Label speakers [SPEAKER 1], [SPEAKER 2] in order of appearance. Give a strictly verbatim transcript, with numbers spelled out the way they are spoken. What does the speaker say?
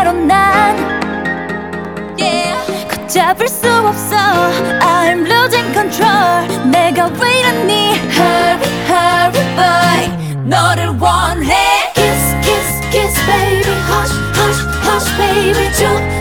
[SPEAKER 1] 대로 난 yeah. 걷잡을 수 없어 I'm losing control 내가 왜 이러니 Hurry hurry boy 너를 원해 Kiss kiss kiss baby Hush hush hush baby 좀